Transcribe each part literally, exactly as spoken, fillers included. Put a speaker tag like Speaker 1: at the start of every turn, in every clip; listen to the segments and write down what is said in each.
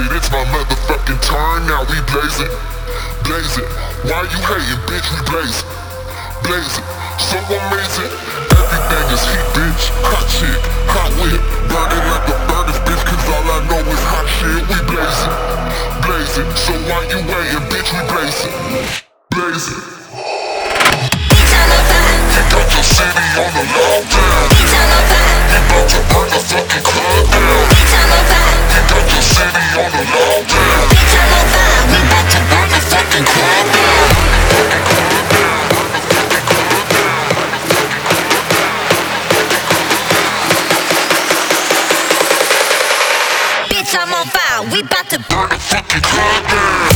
Speaker 1: it, it's my motherfucking turn. Now we blaze it, blaze it. Why you hating, bitch? We blaze it, blaze it. So amazing, everything is heat, bitch. Hot chick, hot whip, burning like a furnace, bitch. Cause all I know is hot shit. We blaze it, blaze it. So why you hating, bitch? We blaze it, blaze it. You got your city on the lockdown. You about to burn the fucking club down. You got your city on the lockdown. We about to burn the fucking club down.
Speaker 2: Bitch, I'm on fire. We about to
Speaker 1: burn the fucking club down.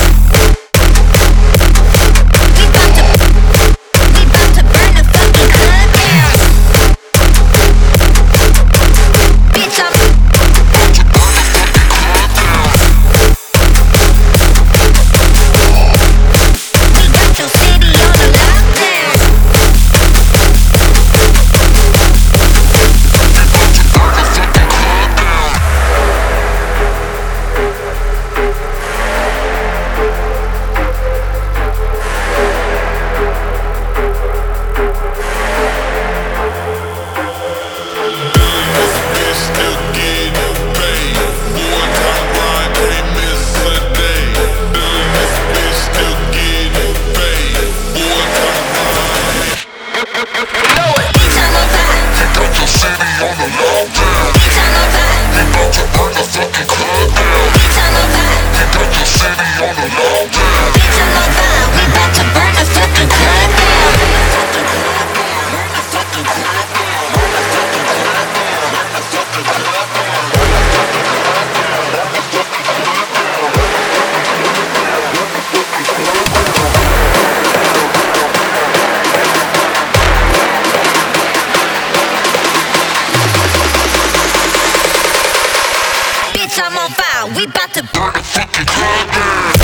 Speaker 2: I'm on fire. We about to
Speaker 1: burn the fucking club down.